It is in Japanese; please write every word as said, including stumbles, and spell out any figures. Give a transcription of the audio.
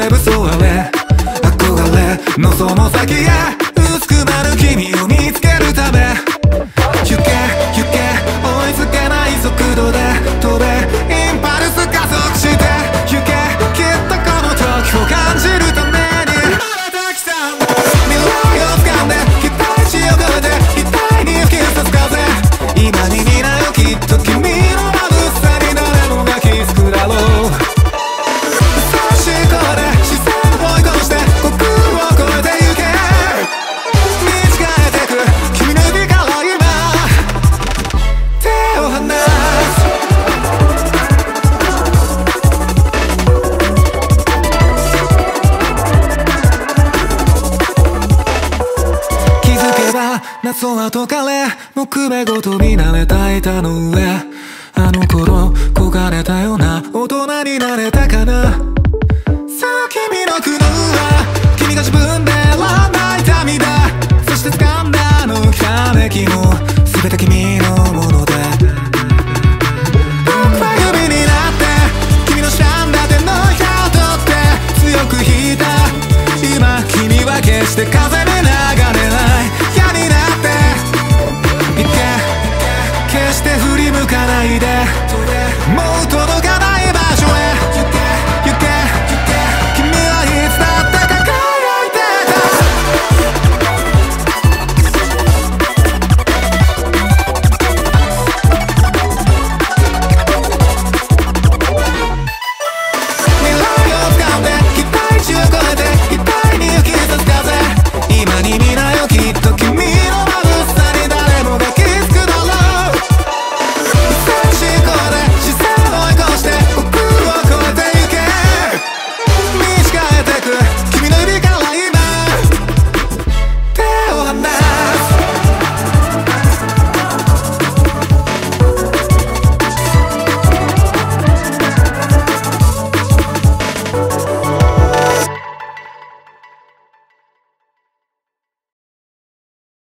れぶそわれ憧れのその先へ薄くなる君を見つけるため行け行け追いつけない速度で飛べインパルス加速して行けきっとこの時を感じるためにまだたくさんの未来を掴んで期待値を超えて額に吹き刺す風今に担うきっと君のまぶさに誰もが気づくだろうそしてこれで視線を追い越して虚空を越えてゆけ見違えてく君の指から今手を離す気づけば夏は解かれ木目ごと見慣れた板の上あの頃焦がれたような大人になれたかなさあ君の苦悩は君が自分で選んだ痛みだそして掴んだあのひらめきも全て君のもの